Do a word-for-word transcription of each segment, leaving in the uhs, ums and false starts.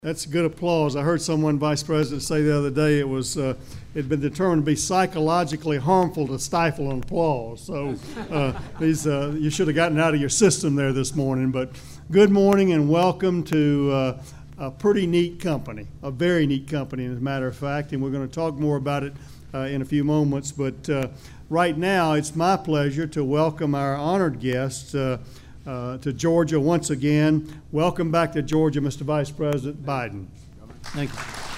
That's good applause. I heard someone, Vice President, say the other day it was uh, it had been determined to be psychologically harmful to stifle an applause. So uh, these uh, you should have gotten out of your system there this morning. But good morning and welcome to uh, a pretty neat company, a very neat company, as a matter of fact. And we're going to talk more about it uh, in a few moments. But uh, right now, it's my pleasure to welcome our honored guests. Uh, Uh, to Georgia once again. Welcome back to Georgia, Mister Vice President Biden. Thank you.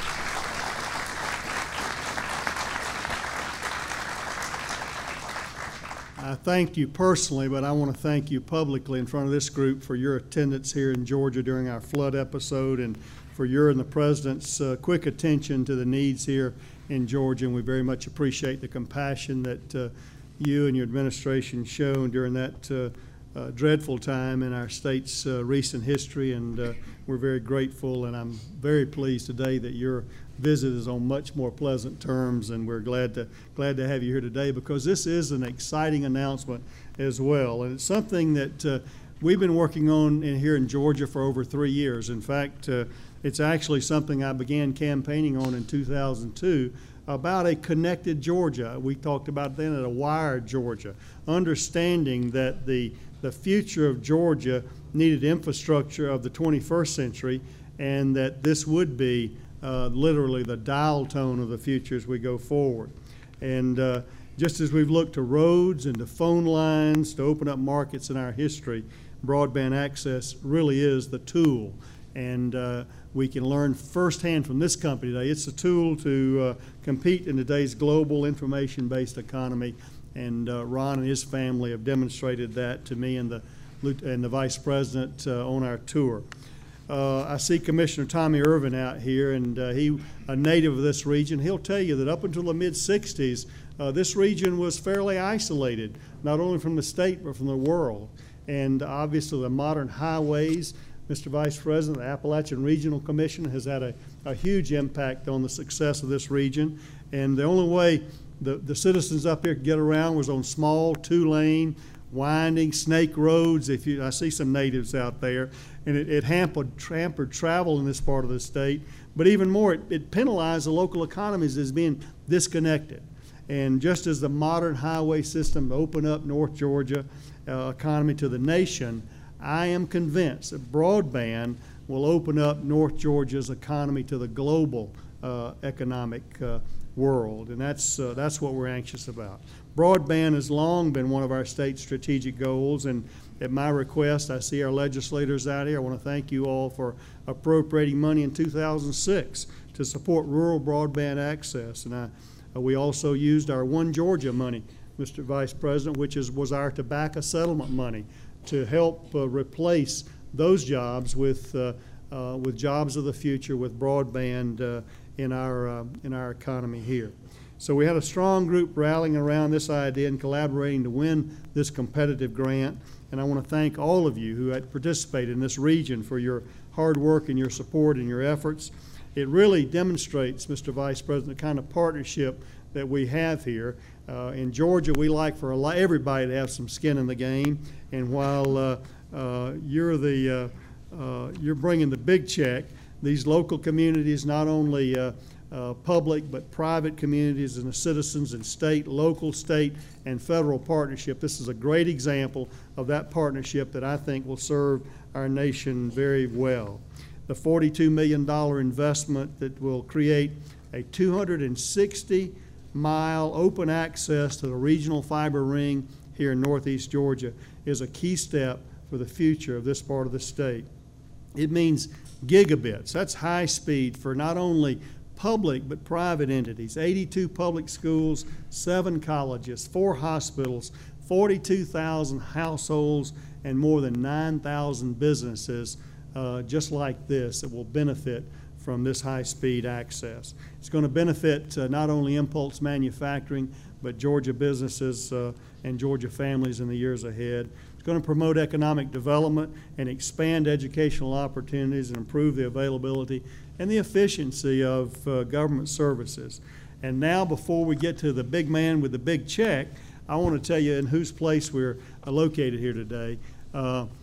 I thank you personally, but I want to thank you publicly in front of this group for your attendance here in Georgia during our flood episode and for your and the President's uh, quick attention to the needs here in Georgia. And we very much appreciate the compassion that uh, you and your administration shown during that uh, Uh, dreadful time in our state's uh, recent history, and uh, we're very grateful, and I'm very pleased today that your visit is on much more pleasant terms, and we're glad to glad to have you here today because this is an exciting announcement as well, and it's something that uh, we've been working on in, here in Georgia for over three years. In fact, uh, it's actually something I began campaigning on in two thousand two about a connected Georgia. We talked about then at a wired Georgia, understanding that the the future of Georgia needed infrastructure of the twenty-first century, and that this would be uh, literally the dial tone of the future as we go forward. And uh, just as we've looked to roads and to phone lines to open up markets in our history, broadband access really is the tool. And uh, we can learn firsthand from this company today. It's a tool to uh, compete in today's global information-based economy. And uh, Ron and his family have demonstrated that to me and the and the Vice President uh, on our tour. Uh, I see Commissioner Tommy Irvin out here, and uh, he, a native of this region, he'll tell you that up until the mid sixties, uh, this region was fairly isolated, not only from the state but from the world. And obviously the modern highways, Mister Vice President, the Appalachian Regional Commission has had a, a huge impact on the success of this region. And the only way The, the citizens up here could get around was on small two-lane, winding snake roads. If you, I see some natives out there, and it, it hampered, hampered travel in this part of the state. But even more, it, it penalized the local economies as being disconnected. And just as the modern highway system opened up North Georgia uh, economy to the nation, I am convinced that broadband will open up North Georgia's economy to the global uh, economic uh, world, and that's uh, that's what we're anxious about. Broadband has long been one of our state's strategic goals, and at my request, I see our legislators out here. I want to thank you all for appropriating money in two thousand six to support rural broadband access, and I, uh, we also used our One Georgia money, Mister Vice President, which is was our tobacco settlement money to help uh, replace those jobs with uh, uh, with jobs of the future with broadband uh, in our uh, in our economy here. So we had a strong group rallying around this idea and collaborating to win this competitive grant. And I want to thank all of you who had participated in this region for your hard work and your support and your efforts. It really demonstrates, Mister Vice President, the kind of partnership that we have here. Uh, in Georgia, we like for a lot, everybody to have some skin in the game. And while uh, uh, you're the uh, uh, you're bringing the big check, these local communities, not only uh, uh, public but private communities and the citizens and state, local, state, and federal partnership. This is a great example of that partnership that I think will serve our nation very well. The forty-two million dollars investment that will create a two hundred sixty mile open access to the regional fiber ring here in Northeast Georgia is a key step for the future of this part of the state. It means gigabits. That's high speed for not only public but private entities. eighty-two public schools, seven colleges, four hospitals, forty-two thousand households, and more than nine thousand businesses uh, just like this that will benefit from this high-speed access. It's going to benefit uh, not only Impulse Manufacturing but Georgia businesses uh, and Georgia families in the years ahead. It's going to promote economic development and expand educational opportunities and improve the availability and the efficiency of uh, government services. And now, before we get to the big man with the big check, I want to tell you in whose place we're uh, located here today. Uh,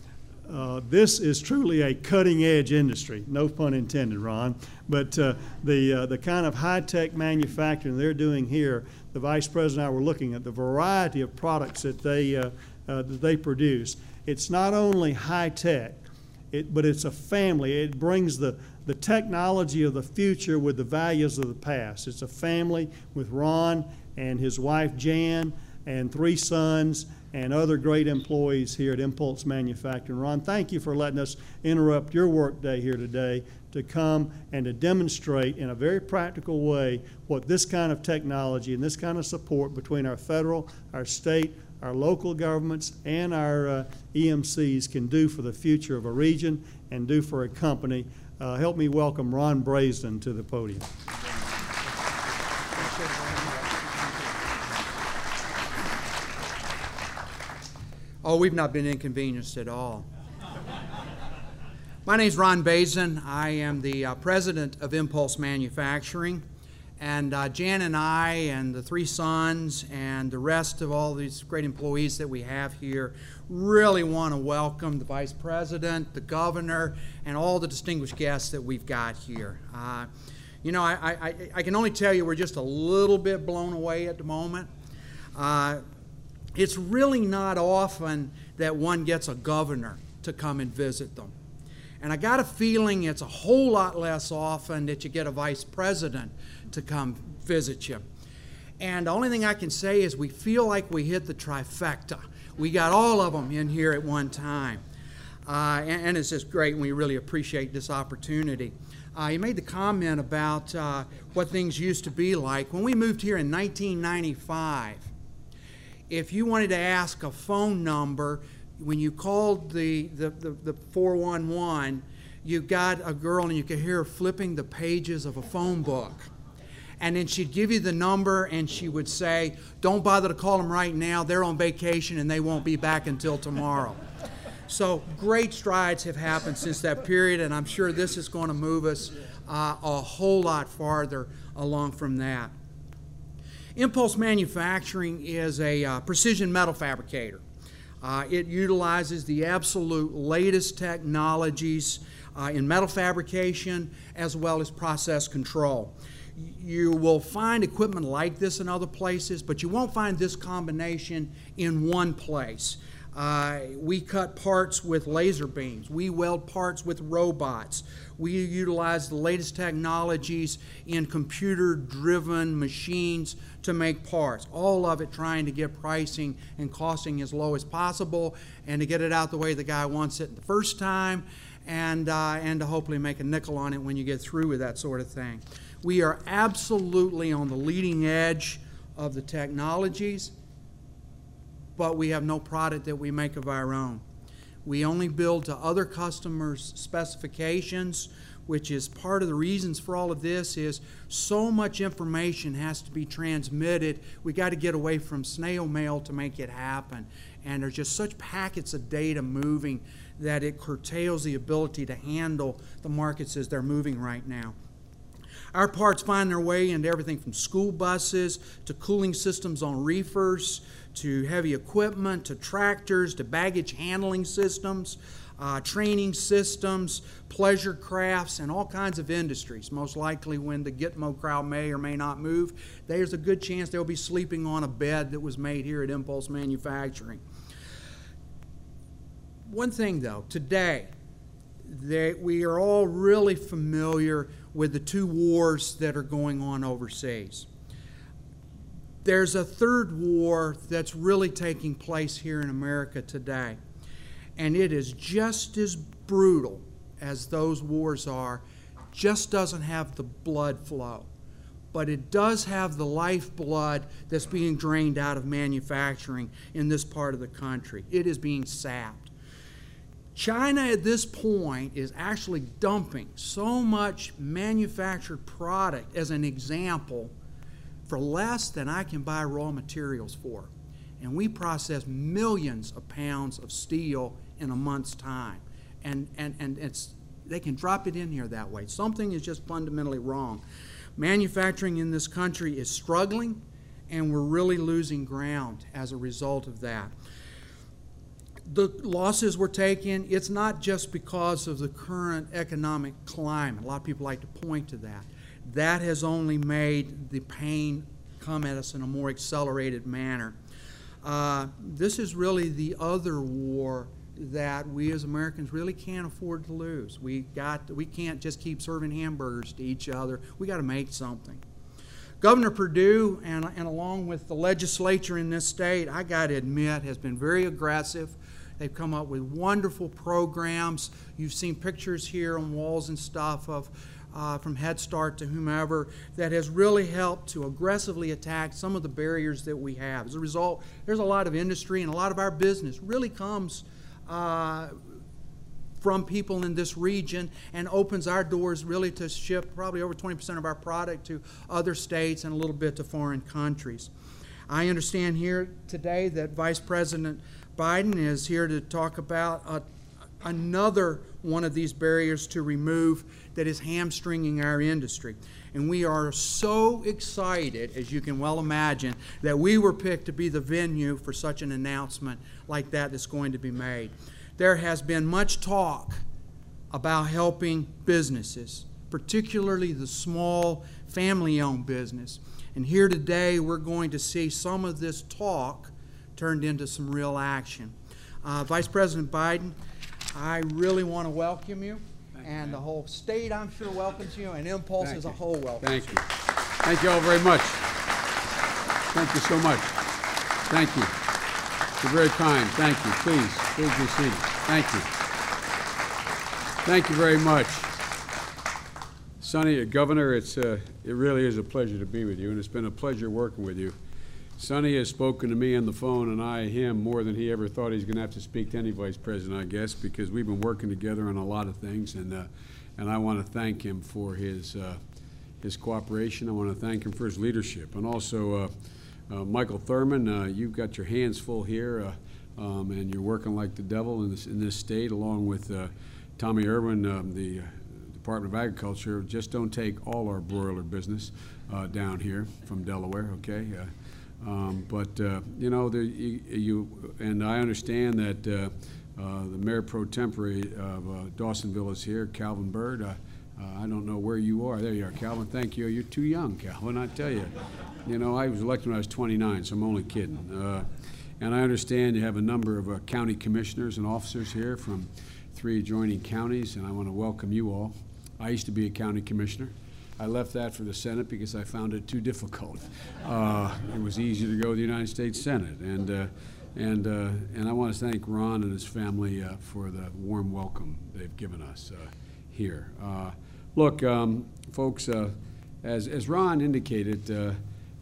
uh, this is truly a cutting-edge industry, no pun intended, Ron. But uh, the, uh, the kind of high-tech manufacturing they're doing here, the Vice President and I were looking at the variety of products that they, uh, uh, that they produce. It's not only high-tech, it, but it's a family. It brings the, the technology of the future with the values of the past. It's a family with Ron and his wife Jan and three sons and other great employees here at Impulse Manufacturing. Ron, thank you for letting us interrupt your workday here today to come and to demonstrate in a very practical way what this kind of technology and this kind of support between our federal, our state, our local governments, and our uh, E M Cs can do for the future of a region and do for a company. Uh, help me welcome Ron Braisden to the podium. Oh, we've not been inconvenienced at all. My name is Ron Braisden. I am the uh, president of Impulse Manufacturing. And uh, Jan and I and the three sons and the rest of all these great employees that we have here really want to welcome the vice president, the governor, and all the distinguished guests that we've got here. Uh, you know, I, I, I can only tell you we're just a little bit blown away at the moment. Uh, it's really not often that one gets a governor to come and visit them. And I got a feeling it's a whole lot less often that you get a vice president to come visit you. And the only thing I can say is we feel like we hit the trifecta. We got all of them in here at one time. Uh, and, and it's just great, and we really appreciate this opportunity. Uh, you made the comment about uh, what things used to be like. When we moved here in nineteen ninety-five, if you wanted to ask a phone number, when you called the, the, the, the four one one, you got a girl and you could hear her flipping the pages of a phone book. And then she'd give you the number and she would say, don't bother to call them right now, they're on vacation and they won't be back until tomorrow. So great strides have happened since that period, and I'm sure this is going to move us uh, a whole lot farther along from that. Impulse Manufacturing is a uh, precision metal fabricator. Uh, it utilizes the absolute latest technologies uh, in metal fabrication as well as process control. You will find equipment like this in other places, but you won't find this combination in one place. Uh, we cut parts with laser beams. We weld parts with robots. We utilize the latest technologies in computer-driven machines to make parts. All of it trying to get pricing and costing as low as possible and to get it out the way the guy wants it the first time, and, uh, and to hopefully make a nickel on it when you get through with that sort of thing. We are absolutely on the leading edge of the technologies, but we have no product that we make of our own. We only build to other customers' specifications, which is part of the reasons for all of this is so much information has to be transmitted. We got to get away from snail mail to make it happen. And there's just such packets of data moving that it curtails the ability to handle the markets as they're moving right now. Our parts find their way into everything from school buses to cooling systems on reefers to heavy equipment to tractors to baggage handling systems, uh, training systems, pleasure crafts, and all kinds of industries. Most likely when the Gitmo crowd may or may not move, there's a good chance they'll be sleeping on a bed that was made here at Impulse Manufacturing. One thing though, today, they, we are all really familiar with the two wars that are going on overseas. There's a third war that's really taking place here in America today, and it is just as brutal as those wars are, just doesn't have the blood flow. But it does have the lifeblood that's being drained out of manufacturing in this part of the country. It is being sapped. China at this point is actually dumping so much manufactured product, as an example, for less than I can buy raw materials for. And we process millions of pounds of steel in a month's time. And, and, and it's, they can drop it in here that way. Something is just fundamentally wrong. Manufacturing in this country is struggling, and we're really losing ground as a result of that. the losses we're taking, it's not just because of the current economic climate. A lot of people like to point to that. That has only made the pain come at us in a more accelerated manner. Uh, this is really the other war that we as Americans really can't afford to lose. We got, we can't just keep serving hamburgers to each other. We got to make something. Governor Perdue, and, and along with the legislature in this state, I got to admit, has been very aggressive. They've come up with wonderful programs. You've seen pictures here on walls and stuff of uh, from Head Start to whomever that has really helped to aggressively attack some of the barriers that we have. As a result, there's a lot of industry, and a lot of our business really comes uh, from people in this region and opens our doors really to ship probably over twenty percent of our product to other states and a little bit to foreign countries. I understand here today that Vice President Biden is here to talk about a, another one of these barriers to remove that is hamstringing our industry. And we are so excited, as you can well imagine, that we were picked to be the venue for such an announcement like that that's going to be made. There has been much talk about helping businesses, particularly the small family-owned business. And here today we're going to see some of this talk turned into some real action. Uh, Vice President Biden, I really want to welcome you, Thank and you, the whole state, I'm sure, welcomes you, and Impulse Thank as you. a whole welcomes Thank you. you. Thank you all very much. Thank you so much. Thank you. You're very kind. Thank you. Please, please be seated. Thank you. Thank you very much. Sonny, Governor, it's, uh, it really is a pleasure to be with you, and it's been a pleasure working with you. Sonny has spoken to me on the phone, and I him more than he ever thought he's going to have to speak to any vice president, I guess, because we've been working together on a lot of things, and uh, and I want to thank him for his uh, his cooperation. I want to thank him for his leadership, and also uh, uh, Michael Thurman. Uh, you've got your hands full here, uh, um, and you're working like the devil in this in this state, along with uh, Tommy Irwin, um, the Department of Agriculture. Just don't take all our broiler business uh, down here from Delaware, okay? Uh, Um, but, uh, you know, the, you, you, and I understand that uh, uh, the Mayor Pro Tempore of uh, Dawsonville is here, Calvin Byrd. Uh, uh, I don't know where you are. There you are, Calvin. Thank you. You're too young, Calvin, I tell you. You know, I was elected when I was twenty-nine, so I'm only kidding. Uh, and I understand you have a number of uh, county commissioners and officers here from three adjoining counties, and I want to welcome you all. I used to be a county commissioner. I left that for the Senate because I found it too difficult. Uh, it was easier to go to the United States Senate. And, uh, and, uh, and I want to thank Ron and his family uh, for the warm welcome they've given us uh, here. Uh, look, um, folks, uh, as, as Ron indicated, uh,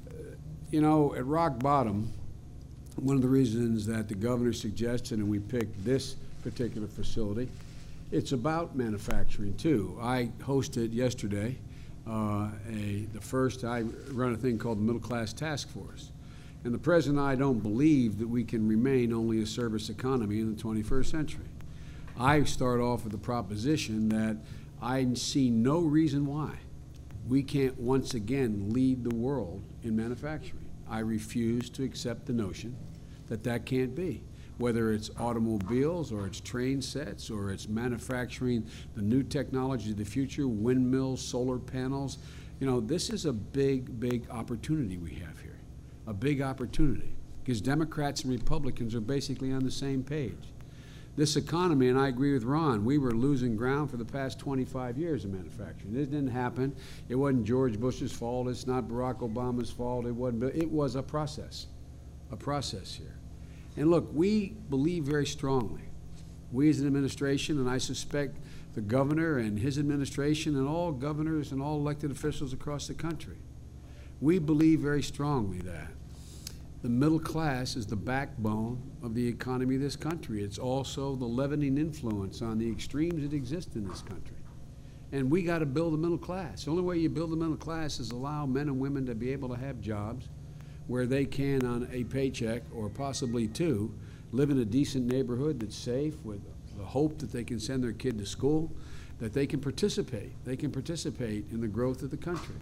you know, at rock bottom, one of the reasons that the governor suggested and we picked this particular facility, it's about manufacturing too. I hosted yesterday Uh, a, the first, I run a thing called the Middle Class Task Force. And the President and I don't believe that we can remain only a service economy in the twenty-first century. I start off with the proposition that I see no reason why we can't once again lead the world in manufacturing. I refuse to accept the notion that that can't be. Whether it's automobiles or it's train sets or it's manufacturing the new technology of the future, windmills, solar panels. You know, this is a big, big opportunity we have here, a big opportunity, because Democrats and Republicans are basically on the same page. This economy, and I agree with Ron, we were losing ground for the past twenty-five years in manufacturing. This didn't happen. It wasn't George Bush's fault. It's not Barack Obama's fault. It wasn't. It was a process, a process here. And look, we believe very strongly, we as an administration, and I suspect the governor and his administration and all governors and all elected officials across the country, we believe very strongly that the middle class is the backbone of the economy of this country. It's also the leavening influence on the extremes that exist in this country. And we got to build a middle class. The only way you build a middle class is allow men and women to be able to have jobs where they can, on a paycheck or possibly two, live in a decent neighborhood that's safe with the hope that they can send their kid to school, that they can participate. They can participate in the growth of the country.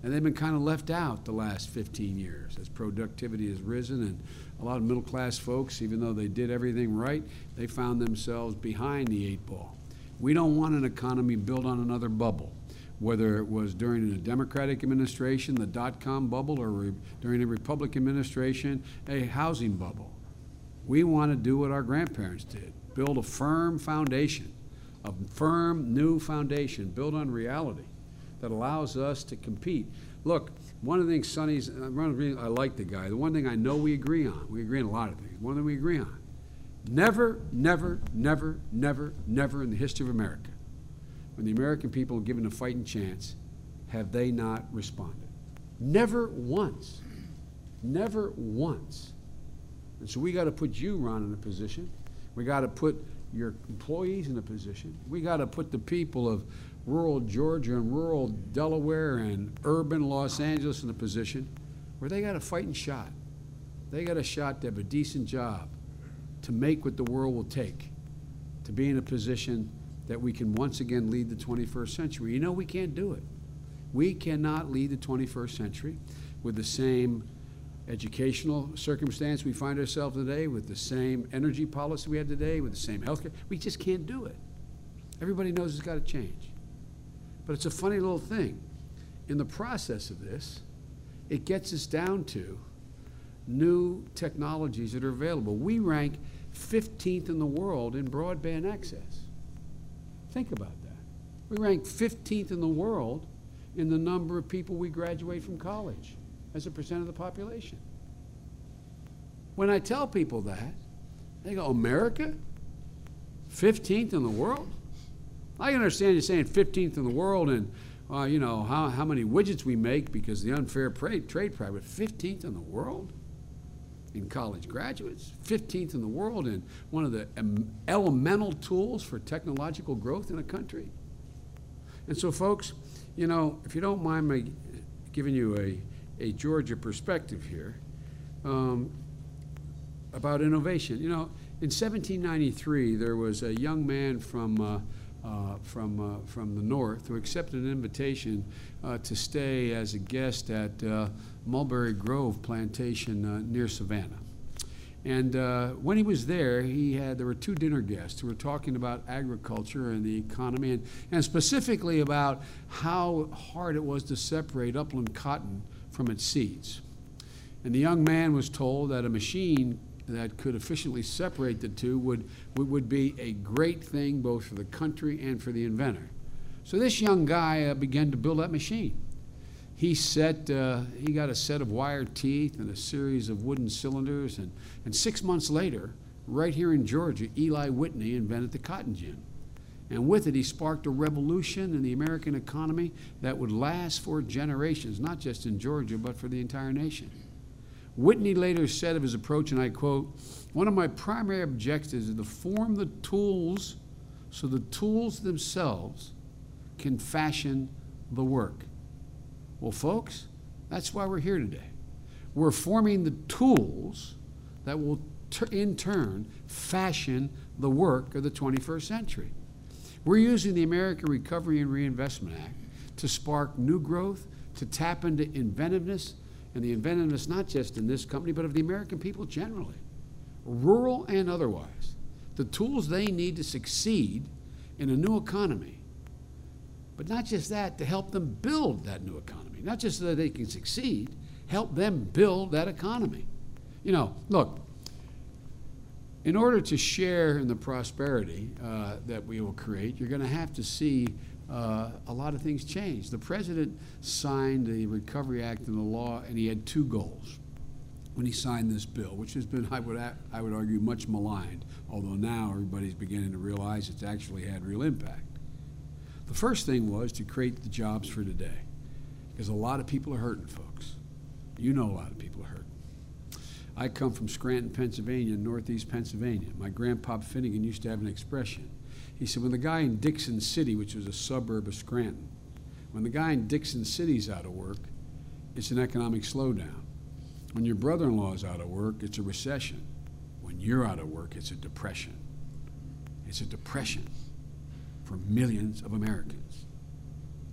And they've been kind of left out the last fifteen years as productivity has risen, and a lot of middle-class folks, even though they did everything right, they found themselves behind the eight ball. We don't want an economy built on another bubble, whether it was during a Democratic administration, the dot-com bubble, or re during a Republican administration, a housing bubble. We want to do what our grandparents did, build a firm foundation, a firm new foundation built on reality that allows us to compete. Look, one of the things Sonny's, one of the reasons I like the guy, the one thing I know we agree on, we agree on a lot of things, one thing we agree on, never, never, never, never, never in the history of America, when the American people are given a fighting chance, have they not responded. Never once. Never once. And so we got to put you, Ron, in a position. We got to put your employees in a position. We got to put the people of rural Georgia and rural Delaware and urban Los Angeles in a position where they got a fighting shot. They got a shot to have a decent job, to make what the world will take, to be in a position that we can once again lead the twenty-first century. You know, we can't do it. We cannot lead the twenty-first century with the same educational circumstance we find ourselves today, with the same energy policy we have today, with the same health care. We just can't do it. Everybody knows it's got to change. But it's a funny little thing. In the process of this, it gets us down to new technologies that are available. We rank fifteenth in the world in broadband access. Think about that. We rank fifteenth in the world in the number of people we graduate from college as a percent of the population. When I tell people that, they go, America? fifteenth in the world? I can understand you saying fifteenth in the world and, uh, you know, how, how many widgets we make because of the unfair trade, trade practice, but fifteenth in the world in college graduates, fifteenth in the world in one of the um, elemental tools for technological growth in a country. And so, folks, you know, if you don't mind me giving you a, a Georgia perspective here um, about innovation. You know, in seventeen ninety-three, there was a young man from uh, Uh, from, uh, from the north who accepted an invitation uh, to stay as a guest at uh, Mulberry Grove Plantation uh, near Savannah. And uh, when he was there, he had, there were two dinner guests who were talking about agriculture and the economy, and, and specifically about how hard it was to separate upland cotton from its seeds. And the young man was told that a machine that could efficiently separate the two would, would, would be a great thing both for the country and for the inventor. So this young guy uh, began to build that machine. He set, uh, he got a set of wire teeth and a series of wooden cylinders, and, and six months later, right here in Georgia, Eli Whitney invented the cotton gin. And with it, he sparked a revolution in the American economy that would last for generations, not just in Georgia, but for the entire nation. Whitney later said of his approach, and I quote, "One of my primary objectives is to form the tools so the tools themselves can fashion the work." Well, folks, that's why we're here today. We're forming the tools that will in turn fashion the work of the twenty-first century. We're using the American Recovery and Reinvestment Act to spark new growth, to tap into inventiveness, and the inventiveness not just in this company, but of the American people generally, rural and otherwise. The tools they need to succeed in a new economy. But not just that, to help them build that new economy. Not just so that they can succeed, help them build that economy. You know, look, in order to share in the prosperity uh, that we will create, you're going to have to see Uh, a lot of things changed. The president signed the Recovery Act and the law, and he had two goals when he signed this bill, which has been, I would, I would argue, much maligned, although now everybody's beginning to realize it's actually had real impact. The first thing was to create the jobs for today, because a lot of people are hurting, folks. You know a lot of people are hurting. I come from Scranton, Pennsylvania, northeast Pennsylvania. My grandpa Finnegan used to have an expression. He said, when the guy in Dixon City, which was a suburb of Scranton, when the guy in Dixon City's out of work, it's an economic slowdown. When your brother-in-law is out of work, it's a recession. When you're out of work, it's a depression. It's a depression for millions of Americans.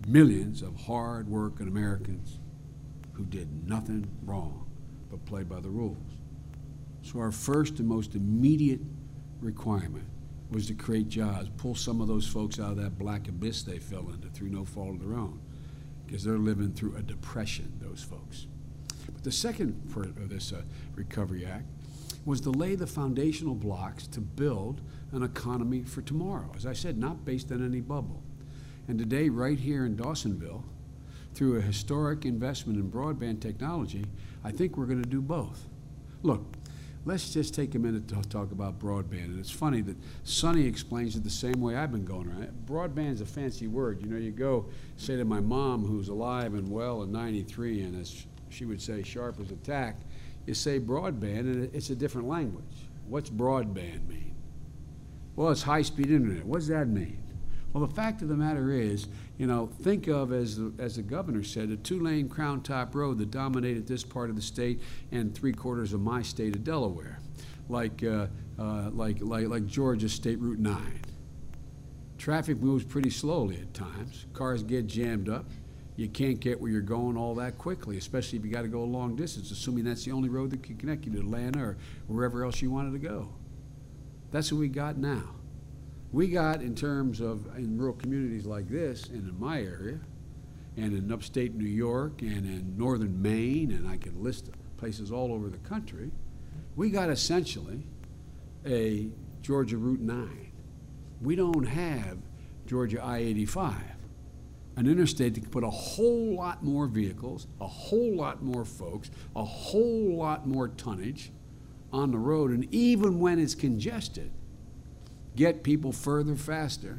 millions of hard-working Americans who did nothing wrong but play by the rules. So our first and most immediate requirement was to create jobs, pull some of those folks out of that black abyss they fell into through no fault of their own, because they're living through a depression, those folks. But the second part of this uh, Recovery Act was to lay the foundational blocks to build an economy for tomorrow. As I said, not based on any bubble. And today, right here in Dawsonville, through a historic investment in broadband technology, I think we're going to do both. Look, let's just take a minute to talk about broadband. And it's funny that Sonny explains it the same way I've been going around. Broadband is a fancy word. You know, you go say to my mom, who's alive and well in ninety-three, and as she would say, sharp as a tack, you say broadband, and it's a different language. What's broadband mean? Well, it's high-speed internet. What does that mean? Well, the fact of the matter is, you know, think of, as the, as the governor said, a two-lane Crown Top road that dominated this part of the state and three-quarters of my state of Delaware, like, uh, uh, like, like, like Georgia State Route nine. Traffic moves pretty slowly at times. Cars get jammed up. You can't get where you're going all that quickly, especially if you got to go a long distance, assuming that's the only road that can connect you to Atlanta or wherever else you wanted to go. That's what we got now. We got, in terms of in rural communities like this, and in my area, and in upstate New York, and in northern Maine, and I could list places all over the country, we got essentially a Georgia Route nine. We don't have Georgia I eighty-five, an interstate that can put a whole lot more vehicles, a whole lot more folks, a whole lot more tonnage on the road, and even when it's congested, get people further faster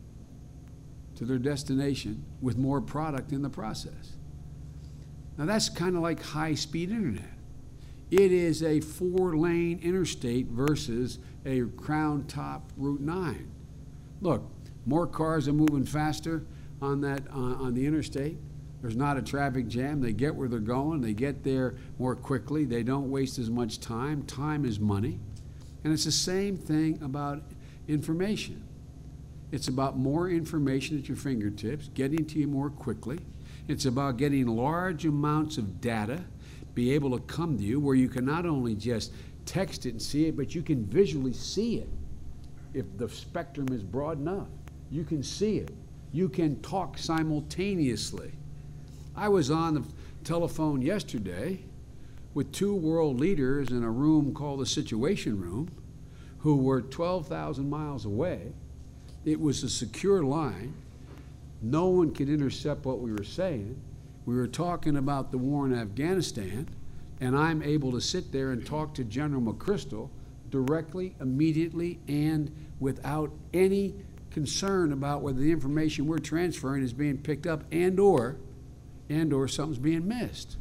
to their destination with more product in the process. Now that's kind of like high-speed internet. It is a four-lane interstate versus a Crown Top Route nine. Look, more cars are moving faster on that uh, on the interstate. There's not a traffic jam. They get where they're going. They get there more quickly. They don't waste as much time. Time is money. And it's the same thing about information. It's about more information at your fingertips, getting to you more quickly. It's about getting large amounts of data, be able to come to you where you can not only just text it and see it, but you can visually see it. If the spectrum is broad enough, you can see it. You can talk simultaneously. I was on the telephone yesterday with two world leaders in a room called the Situation Room, who were twelve thousand miles away. It was a secure line. No one could intercept what we were saying. We were talking about the war in Afghanistan, and I'm able to sit there and talk to General McChrystal directly, immediately, and without any concern about whether the information we're transferring is being picked up and or, and or something's being missed.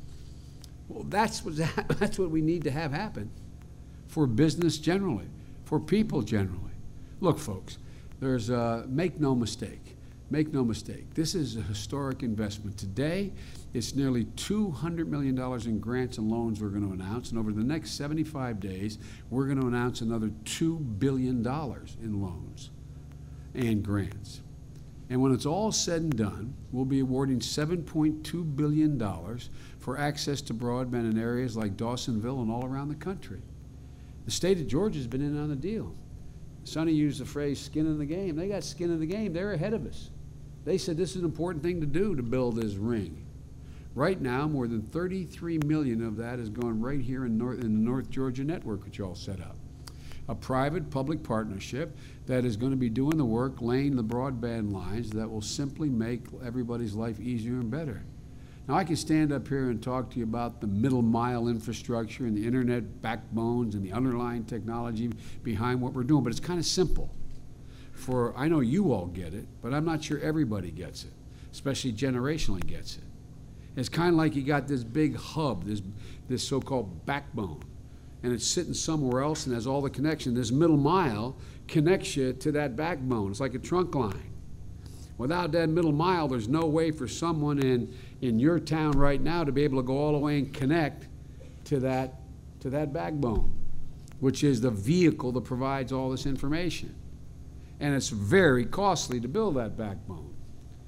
Well, that's what, that's what we need to have happen for business generally, for people generally. Look, folks, there's uh, make no mistake, make no mistake. This is a historic investment. Today, it's nearly two hundred million dollars in grants and loans we're going to announce, and over the next seventy-five days, we're going to announce another two billion dollars in loans and grants. And when it's all said and done, we'll be awarding seven point two billion dollars for access to broadband in areas like Dawsonville and all around the country. The state of Georgia has been in on the deal. Sonny used the phrase skin in the game. They got skin in the game. They're ahead of us. They said this is an important thing to do to build this ring. Right now, more than thirty-three million of that is going right here in, North, in the North Georgia network, which y'all set up. A private-public partnership that is going to be doing the work, laying the broadband lines that will simply make everybody's life easier and better. Now, I can stand up here and talk to you about the middle mile infrastructure and the internet backbones and the underlying technology behind what we're doing, but it's kind of simple. For, I know you all get it, but I'm not sure everybody gets it, especially generationally gets it. It's kind of like you got this big hub, this, this so-called backbone, and it's sitting somewhere else and has all the connection. This middle mile connects you to that backbone. It's like a trunk line. Without that middle mile, there's no way for someone in, in your town right now to be able to go all the way and connect to that, to that backbone, which is the vehicle that provides all this information. And it's very costly to build that backbone.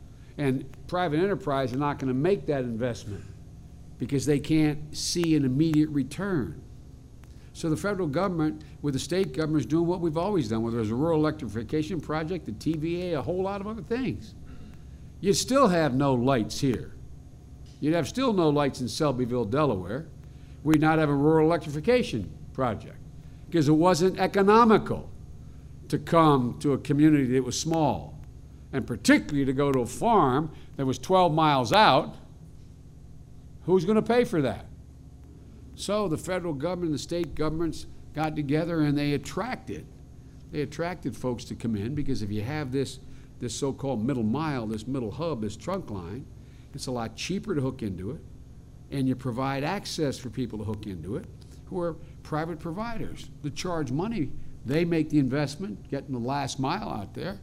And private enterprise are not going to make that investment because they can't see an immediate return. So the federal government with the state government is doing what we've always done, whether it's a rural electrification project, the T V A, a whole lot of other things. You'd still have no lights here. You'd have still no lights in Selbyville, Delaware. We'd not have a rural electrification project because it wasn't economical to come to a community that was small, and particularly to go to a farm that was twelve miles out. Who's going to pay for that? So the federal government and the state governments got together and they attracted, they attracted folks to come in, because if you have this, this so-called middle mile, this middle hub, this trunk line, it's a lot cheaper to hook into it, and you provide access for people to hook into it who are private providers that charge money. They make the investment, getting the last mile out there.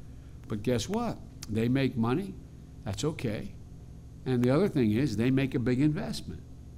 But guess what? They make money. That's okay. And the other thing is they make a big investment,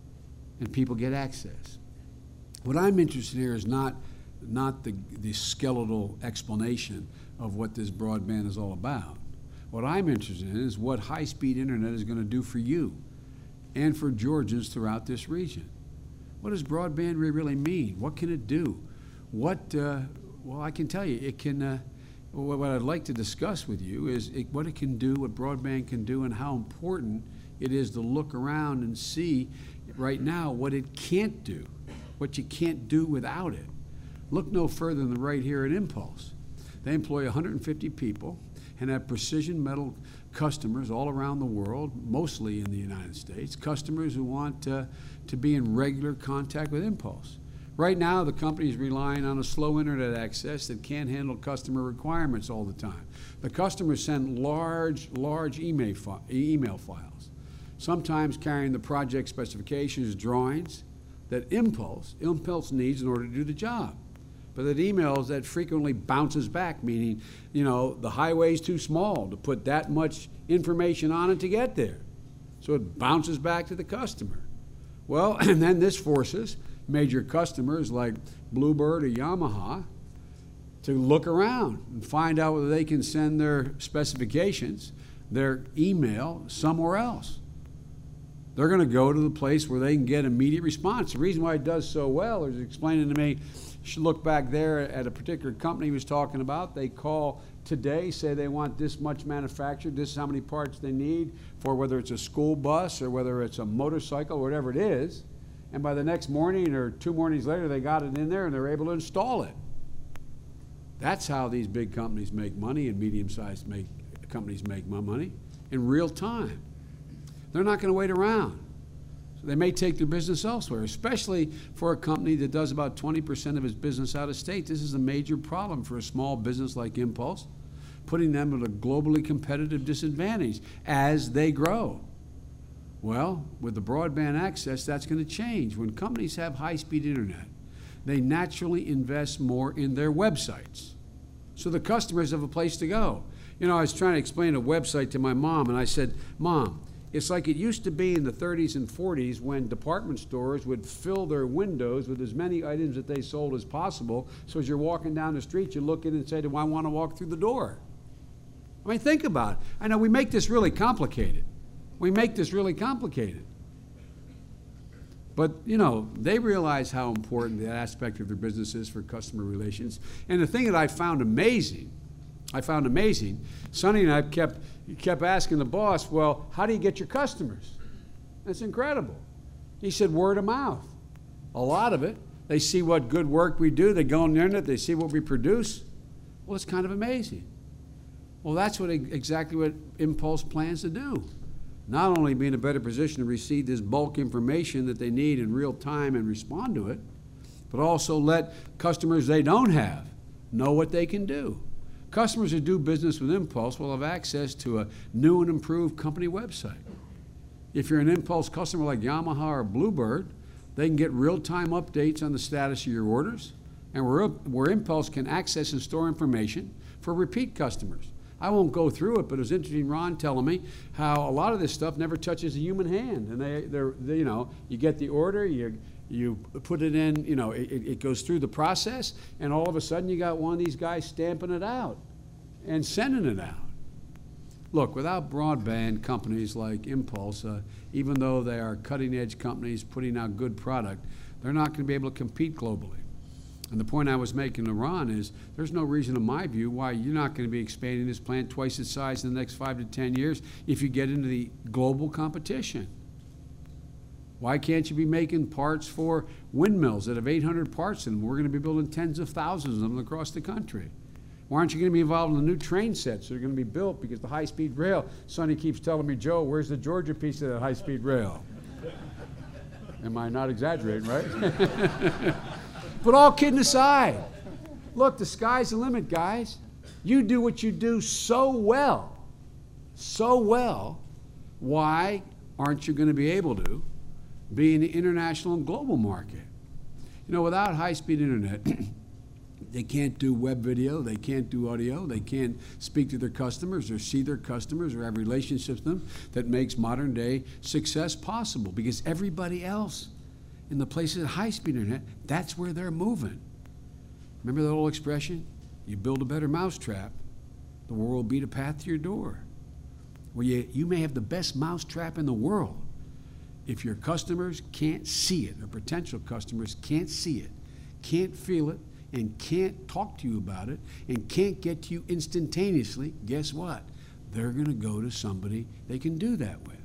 and people get access. What I'm interested in here is not, not the, the skeletal explanation of what this broadband is all about. What I'm interested in is what high-speed internet is going to do for you and for Georgians throughout this region. What does broadband really mean? What can it do? What, uh, well, I can tell you, it can, uh, what I'd like to discuss with you is it, what it can do, what broadband can do, and how important it is to look around and see right now what it can't do, what you can't do without it. Look no further than right here at Impulse. They employ one hundred fifty people and have precision metal customers all around the world, mostly in the United States, customers who want uh, to be in regular contact with Impulse. Right now, the company is relying on a slow internet access that can't handle customer requirements all the time. The customers send large, large email, fi email files, sometimes carrying the project specifications, drawings that Impulse, Impulse needs in order to do the job. But that emails that frequently bounces back, meaning, you know, the highway's too small to put that much information on it to get there. So it bounces back to the customer. Well, and then this forces major customers like Bluebird or Yamaha to look around and find out whether they can send their specifications, their email, somewhere else. They're going to go to the place where they can get immediate response. The reason why it does so well is explaining to me, you should look back there at a particular company he was talking about. They call today, say they want this much manufactured, this is how many parts they need for whether it's a school bus or whether it's a motorcycle, whatever it is. And by the next morning or two mornings later, they got it in there and they're able to install it. That's how these big companies make money, and medium-sized make, companies make money in real time. They're not going to wait around. So they may take their business elsewhere, especially for a company that does about twenty percent of its business out of state. This is a major problem for a small business like Impulse, putting them at a globally competitive disadvantage as they grow. Well, with the broadband access, that's going to change. When companies have high-speed internet, they naturally invest more in their websites, so the customers have a place to go. You know, I was trying to explain a website to my mom, and I said, Mom, it's like it used to be in the thirties and forties when department stores would fill their windows with as many items that they sold as possible, so as you're walking down the street, you look in and say, do I want to walk through the door? I mean, think about it. I know we make this really complicated. We make this really complicated. But, you know, they realize how important that aspect of their business is for customer relations. And the thing that I found amazing, I found amazing, Sonny and I kept, kept asking the boss, well, how do you get your customers? That's incredible. He said, word of mouth. A lot of it. They see what good work we do. They go on the internet. They see what we produce. Well, it's kind of amazing. Well, that's what exactly what Impulse plans to do. Not only be in a better position to receive this bulk information that they need in real time and respond to it, but also let customers they don't have know what they can do. Customers who do business with Impulse will have access to a new and improved company website. If you're an Impulse customer like Yamaha or Bluebird, they can get real-time updates on the status of your orders, and where, where Impulse can access and store information for repeat customers. I won't go through it, but it was interesting, Ron telling me how a lot of this stuff never touches a human hand. And they, they're, they, you know, you get the order, you, you put it in, you know, it, it goes through the process, and all of a sudden you got one of these guys stamping it out and sending it out. Look, without broadband companies like Impulse, uh, even though they are cutting-edge companies putting out good product, they're not going to be able to compete globally. And the point I was making to Ron is there's no reason, in my view, why you're not going to be expanding this plant twice its size in the next five to ten years if you get into the global competition. Why can't you be making parts for windmills that have eight hundred parts in them? We're going to be building tens of thousands of them across the country. Why aren't you going to be involved in the new train sets that are going to be built because the high-speed rail? Sonny keeps telling me, Joe, where's the Georgia piece of that high-speed rail? Am I not exaggerating, right? But all kidding aside, look, the sky's the limit, guys. You do what you do so well, so well, why aren't you going to be able to be in the international and global market? You know, without high-speed internet, they can't do web video, they can't do audio, they can't speak to their customers or see their customers or have relationships with them that makes modern day success possible, because everybody else in the places of high-speed internet, that's where they're moving. Remember that old expression? You build a better mousetrap, the world will beat a path to your door. Well, you, you may have the best mousetrap in the world. If your customers can't see it, or potential customers can't see it, can't feel it, and can't talk to you about it, and can't get to you instantaneously, guess what? They're going to go to somebody they can do that with.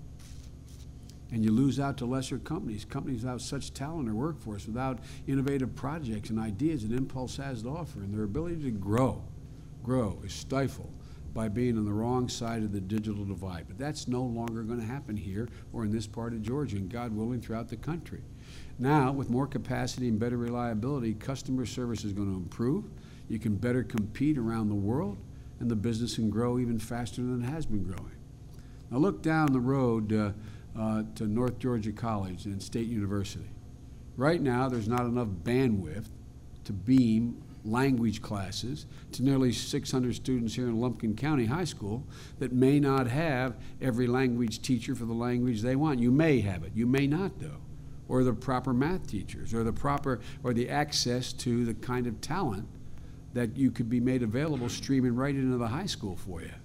And you lose out to lesser companies, companies without such talent or workforce, without innovative projects and ideas that Impulse has to offer. And their ability to grow, grow is stifled by being on the wrong side of the digital divide. But that's no longer going to happen here or in this part of Georgia, and God willing, throughout the country. Now, with more capacity and better reliability, customer service is going to improve. You can better compete around the world, and the business can grow even faster than it has been growing. Now look down the road uh, uh, to North Georgia College and State University. Right now, there's not enough bandwidth to beam language classes to nearly six hundred students here in Lumpkin County High School that may not have every language teacher for the language they want. You may have it, you may not though. Or the proper math teachers, or the proper, or the access to the kind of talent that you could be made available streaming right into the high school for you.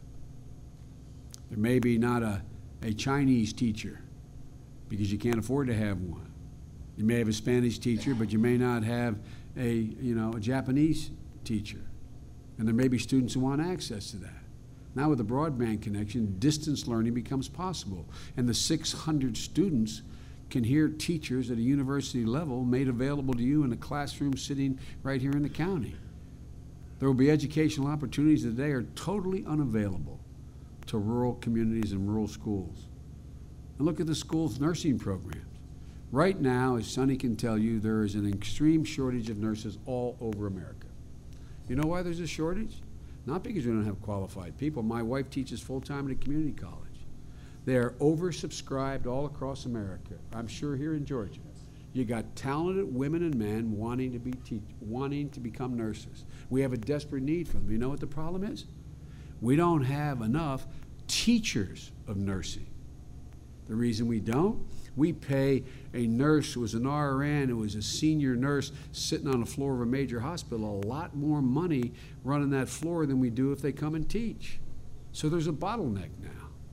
There may be not a, a Chinese teacher because you can't afford to have one. You may have a Spanish teacher, but you may not have a, you know, a Japanese teacher. And there may be students who want access to that. Now with the broadband connection, distance learning becomes possible. And the six hundred students can hear teachers at a university level made available to you in a classroom sitting right here in the county. There will be educational opportunities that today are totally unavailable to rural communities and rural schools. And look at the school's nursing programs. Right now, as Sonny can tell you, there is an extreme shortage of nurses all over America. You know why there's a shortage? Not because we don't have qualified people. My wife teaches full-time at a community college. They are oversubscribed all across America. I'm sure here in Georgia. You got talented women and men wanting to be teach, wanting to become nurses. We have a desperate need for them. You know what the problem is? We don't have enough teachers of nursing. The reason we don't? We pay a nurse who was an R N, who was a senior nurse sitting on the floor of a major hospital, a lot more money running that floor than we do if they come and teach. So there's a bottleneck now.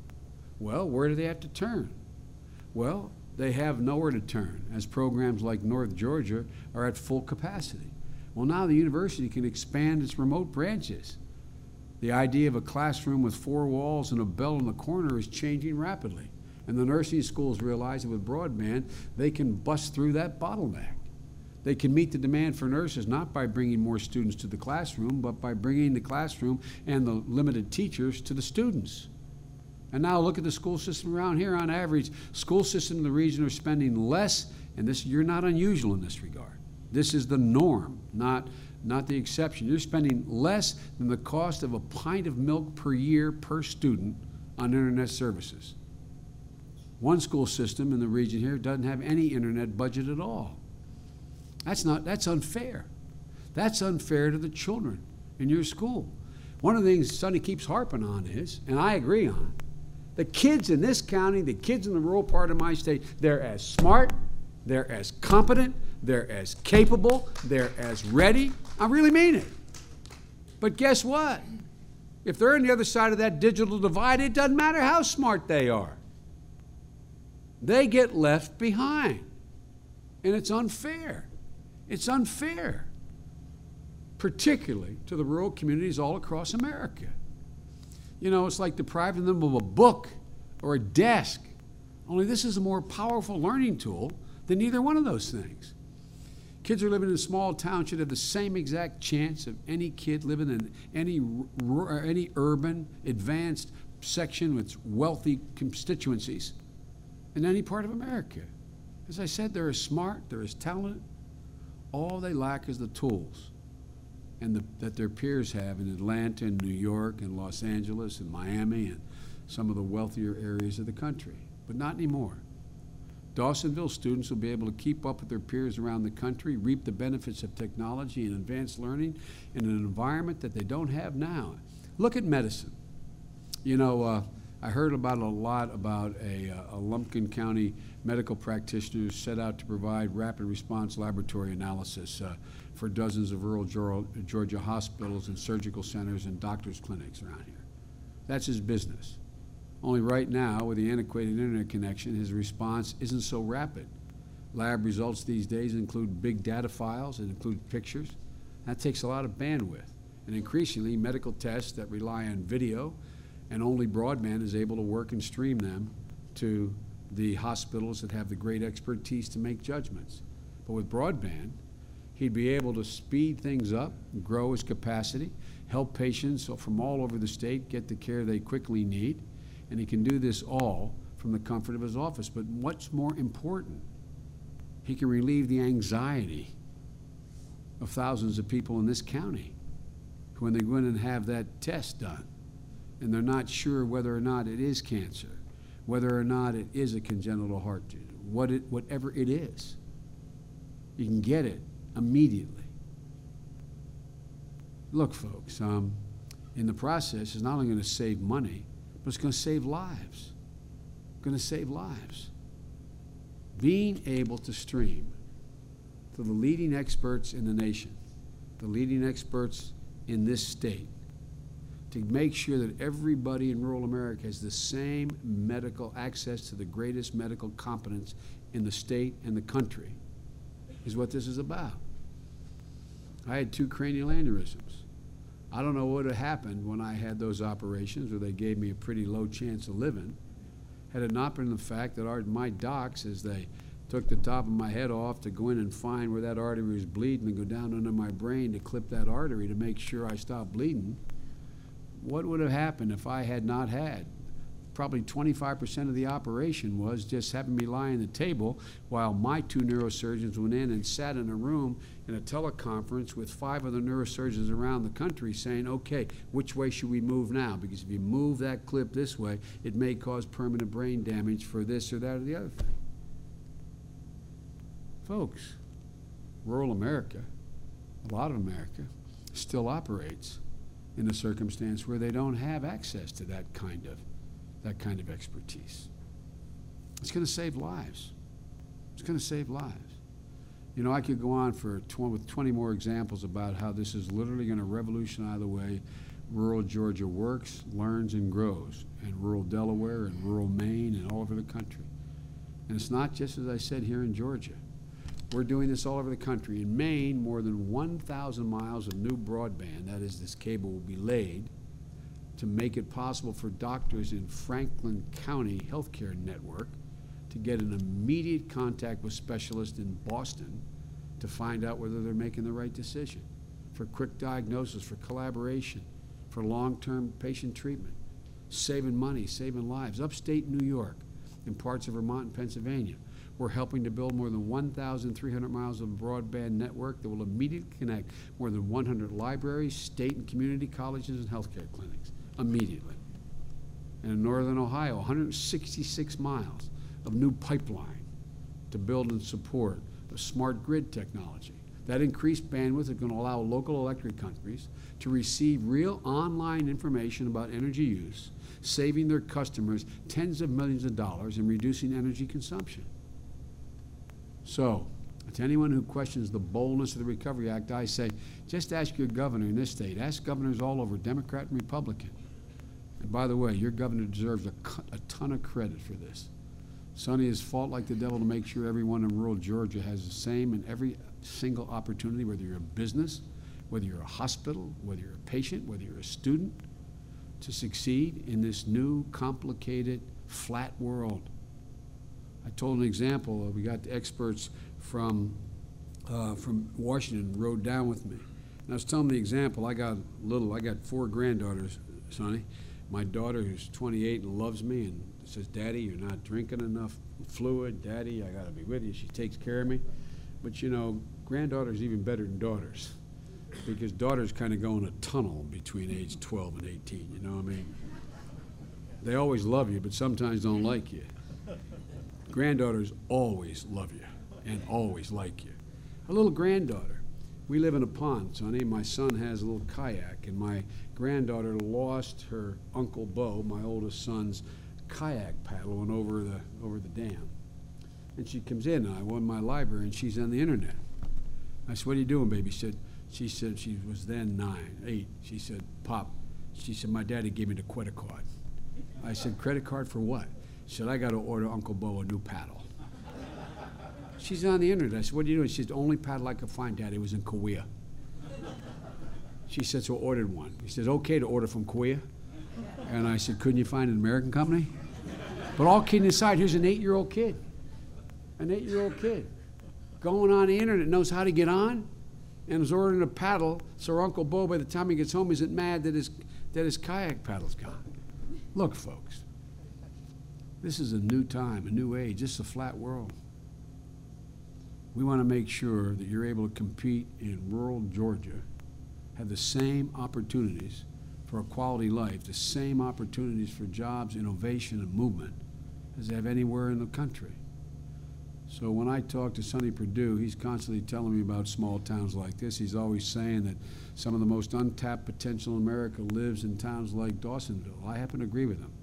Well, where do they have to turn? Well, they have nowhere to turn, as programs like North Georgia are at full capacity. Well, now the university can expand its remote branches. The idea of a classroom with four walls and a bell in the corner is changing rapidly. And the nursing schools realize that with broadband, they can bust through that bottleneck. They can meet the demand for nurses not by bringing more students to the classroom, but by bringing the classroom and the limited teachers to the students. And now look at the school system around here. On average, school systems in the region are spending less, and this, you're not unusual in this regard. This is the norm, not, not the exception. You're spending less than the cost of a pint of milk per year per student on internet services. One school system in the region here doesn't have any internet budget at all. That's not, that's unfair. That's unfair to the children in your school. One of the things Sonny keeps harping on is, and I agree on, the kids in this county, the kids in the rural part of my state, they're as smart, they're as competent, they're as capable, they're as ready. I really mean it. But guess what? If they're on the other side of that digital divide, it doesn't matter how smart they are. They get left behind. And it's unfair. It's unfair, particularly to the rural communities all across America. You know, it's like depriving them of a book or a desk. Only this is a more powerful learning tool than either one of those things. Kids who are living in a small town should have the same exact chance of any kid living in any, r- any urban, advanced section with wealthy constituencies in any part of America. As I said, they're as smart, they're as talented. All they lack is the tools and the, that their peers have in Atlanta and New York and Los Angeles and Miami and some of the wealthier areas of the country. But not anymore. Dawsonville students will be able to keep up with their peers around the country, reap the benefits of technology and advanced learning in an environment that they don't have now. Look at medicine. You know, uh, I heard about a lot about a, uh, a Lumpkin County medical practitioner who set out to provide rapid response laboratory analysis uh, for dozens of rural Georgia hospitals and surgical centers and doctors' clinics around here. That's his business. Only right now, with the antiquated internet connection, his response isn't so rapid. Lab results these days include big data files and include pictures. That takes a lot of bandwidth. And increasingly, medical tests that rely on video and only broadband is able to work and stream them to the hospitals that have the great expertise to make judgments. But with broadband, he'd be able to speed things up, grow his capacity, help patients from all over the state get the care they quickly need, and he can do this all from the comfort of his office. But what's more important, he can relieve the anxiety of thousands of people in this county who, when they go in and have that test done, and they're not sure whether or not it is cancer, whether or not it is a congenital heart disease, what it, whatever it is, you can get it immediately. Look, folks, um, in the process, it's not only going to save money, but it's going to save lives. Going to save lives. Being able to stream to the leading experts in the nation, the leading experts in this state, to make sure that everybody in rural America has the same medical access to the greatest medical competence in the state and the country is what this is about. I had two cranial aneurysms. I don't know what had happened when I had those operations where they gave me a pretty low chance of living. Had it not been the fact that our, my docs, as they took the top of my head off to go in and find where that artery was bleeding and go down under my brain to clip that artery to make sure I stopped bleeding, what would have happened if I had not had? Probably twenty-five percent of the operation was just having me lie on the table while my two neurosurgeons went in and sat in a room in a teleconference with five other neurosurgeons around the country saying, okay, which way should we move now? Because if you move that clip this way, it may cause permanent brain damage for this or that or the other thing. Folks, rural America, a lot of America, still operates in a circumstance where they don't have access to that kind of that kind of expertise. It's going to save lives. It's going to save lives. You know, I could go on for tw with twenty more examples about how this is literally going to revolutionize the way rural Georgia works, learns, and grows, and rural Delaware and rural Maine and all over the country. And it's not just, as I said, here in Georgia. We're doing this all over the country. In Maine, more than one thousand miles of new broadband, that is, this cable, will be laid to make it possible for doctors in Franklin County Healthcare Network to get an immediate contact with specialists in Boston to find out whether they're making the right decision, for quick diagnosis, for collaboration, for long-term patient treatment, saving money, saving lives. Upstate New York and parts of Vermont and Pennsylvania, we're helping to build more than one thousand three hundred miles of broadband network that will immediately connect more than one hundred libraries, state and community colleges, and healthcare clinics immediately. And in northern Ohio, one hundred sixty-six miles of new pipeline to build and support a smart grid technology. That increased bandwidth is going to allow local electric companies to receive real online information about energy use, saving their customers tens of millions of dollars and reducing energy consumption. So, To anyone who questions the boldness of the Recovery Act, I say, just ask your governor in this state. Ask governors all over, Democrat and Republican. And by the way, your governor deserves a, a ton of credit for this. Sonny has fought like the devil to make sure everyone in rural Georgia has the same in every single opportunity, whether you're a business, whether you're a hospital, whether you're a patient, whether you're a student, to succeed in this new, complicated, flat world. I told an example. Uh, we got the experts from, uh, from Washington rode down with me. And I was telling them the example. I got little, I got four granddaughters, Sonny. My daughter, who's twenty-eight and loves me and says, Daddy, you're not drinking enough fluid. Daddy, I got to be with you. She takes care of me. But, you know, granddaughters even better than daughters, because daughters kind of go in a tunnel between age twelve and eighteen, you know what I mean? They always love you, but sometimes don't like you. Granddaughters always love you and always like you. A little granddaughter. We live in a pond, Sonny. My son has a little kayak, and my granddaughter lost her Uncle Bo, my oldest son's kayak paddle, went over the, over the dam. And she comes in, and I went in my library, and she's on the internet. I said, what are you doing, baby? She said, she said she was then nine, eight. She said, Pop, she said, my daddy gave me the credit card. I said, credit card for what? She said, I got to order Uncle Bo a new paddle. She's on the internet. I said, what are you doing? She said, the only paddle I could find, Daddy, was in Korea. She said, so I ordered one. He said, okay to order from Korea? And I said, couldn't you find an American company? But all kidding aside, here's an eight-year-old kid. An eight-year-old kid going on the internet, knows how to get on, and is ordering a paddle so her Uncle Bo, by the time he gets home, isn't mad that his, that his kayak paddle's gone. Look, folks, this is a new time, a new age. This is a flat world. We want to make sure that you're able to compete in rural Georgia, have the same opportunities for a quality life, the same opportunities for jobs, innovation, and movement as they have anywhere in the country. So when I talk to Sonny Perdue, he's constantly telling me about small towns like this. He's always saying that some of the most untapped potential in America lives in towns like Dawsonville. I happen to agree with him.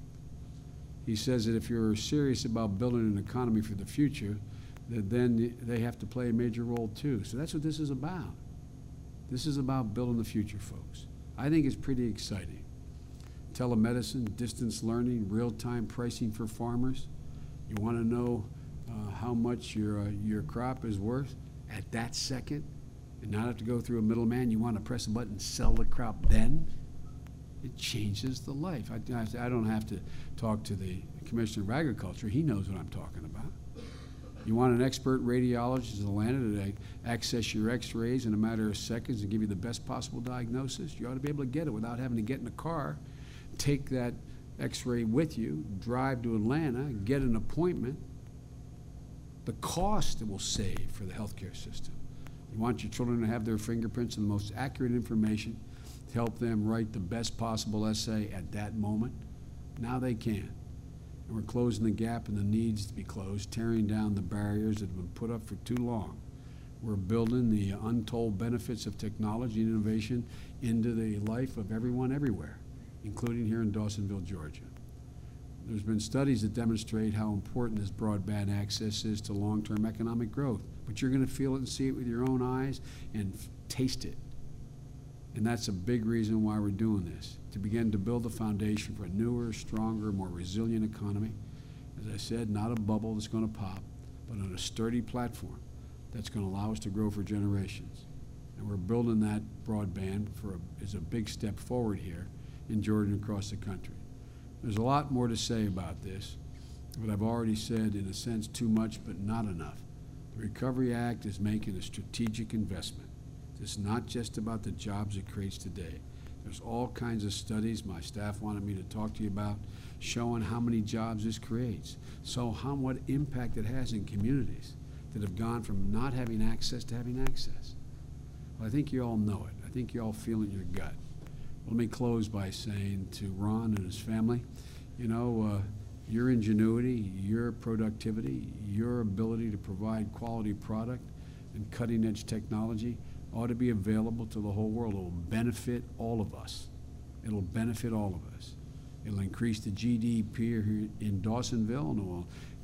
He says that if you're serious about building an economy for the future, that then they have to play a major role too. So that's what this is about. This is about building the future, folks. I think it's pretty exciting. Telemedicine, distance learning, real-time pricing for farmers. You want to know uh, how much your, uh, your crop is worth at that second and not have to go through a middleman. You want to press a button and sell the crop then? It changes the life. I, I, I don't have to talk to the Commissioner of Agriculture. He knows what I'm talking about. You want an expert radiologist in Atlanta to access your x-rays in a matter of seconds and give you the best possible diagnosis? You ought to be able to get it without having to get in a car, take that x-ray with you, drive to Atlanta, get an appointment. The cost it will save for the healthcare system. You want your children to have their fingerprints and the most accurate information to help them write the best possible essay at that moment. Now they can. And we're closing the gap and the needs to be closed, tearing down the barriers that have been put up for too long. We're building the untold benefits of technology and innovation into the life of everyone everywhere, including here in Dawsonville, Georgia. There's been studies that demonstrate how important this broadband access is to long-term economic growth, but you're going to feel it and see it with your own eyes and taste it. And that's a big reason why we're doing this, to begin to build the foundation for a newer, stronger, more resilient economy. As I said, not a bubble that's going to pop, but on a sturdy platform that's going to allow us to grow for generations. And we're building that broadband for a, is a big step forward here in Georgia and across the country. There's a lot more to say about this, but I've already said, in a sense, too much, but not enough. The Recovery Act is making a strategic investment. It's not just about the jobs it creates today. There's all kinds of studies my staff wanted me to talk to you about showing how many jobs this creates, so how what impact it has in communities that have gone from not having access to having access. Well, I think you all know it. I think you all feel it in your gut. Let me close by saying to Ron and his family, you know, uh, your ingenuity, your productivity, your ability to provide quality product and cutting-edge technology ought to be available to the whole world. It will benefit all of us. It will benefit all of us. It will increase the G D P here in Dawsonville, and it will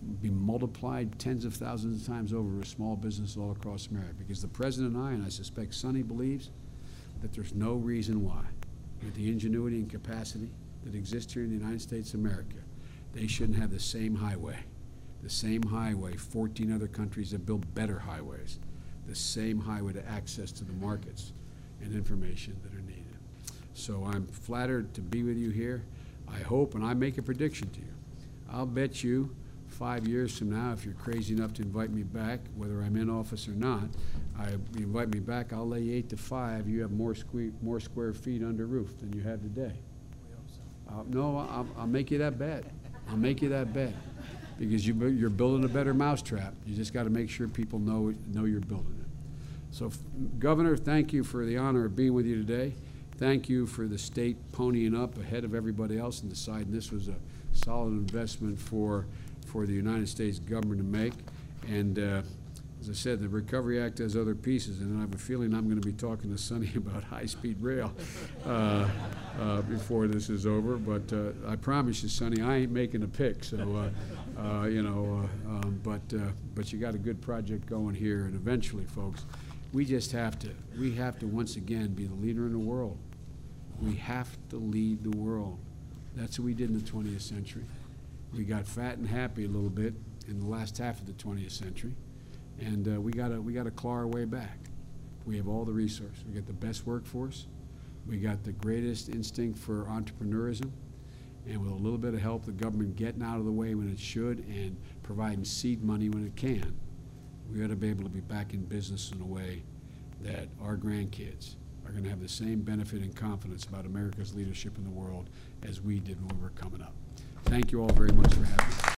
be multiplied tens of thousands of times over with small business all across America. Because the President and I, and I suspect Sonny believes, that there's no reason why, with the ingenuity and capacity that exists here in the United States of America, they shouldn't have the same highway, the same highway fourteen other countries have built better highways, the same highway to access to the markets and information that are needed. So I'm flattered to be with you here. I hope, and I make a prediction to you, I'll bet you five years from now, if you're crazy enough to invite me back, whether I'm in office or not, I, you invite me back, I'll lay eight to five, you have more, sque more square feet under roof than you have today. Uh, no, I'll, I'll make you that bet. I'll make you that bet. Because you, you're building a better mousetrap. You just got to make sure people know, know you're building it. So, Governor, thank you for the honor of being with you today. Thank you for the state ponying up ahead of everybody else and deciding this was a solid investment for, for the United States government to make. And uh, as I said, the Recovery Act has other pieces, and I have a feeling I'm going to be talking to Sonny about high-speed rail uh, uh, before this is over. But uh, I promise you, Sonny, I ain't making a pick. So, uh, uh, you know, uh, um, but uh, but you got a good project going here, and eventually, folks, we just have to we have to once again be the leader in the world. We have to lead the world. That's what we did in the twentieth century. We got fat and happy a little bit in the last half of the twentieth century. And uh, we gotta we gotta claw our way back. We have all the resources. We got the best workforce. We got the greatest instinct for entrepreneurism, and with a little bit of help, the government getting out of the way when it should and providing seed money when it can, we ought to be able to be back in business in a way that our grandkids are going to have the same benefit and confidence about America's leadership in the world as we did when we were coming up. Thank you all very much for having me.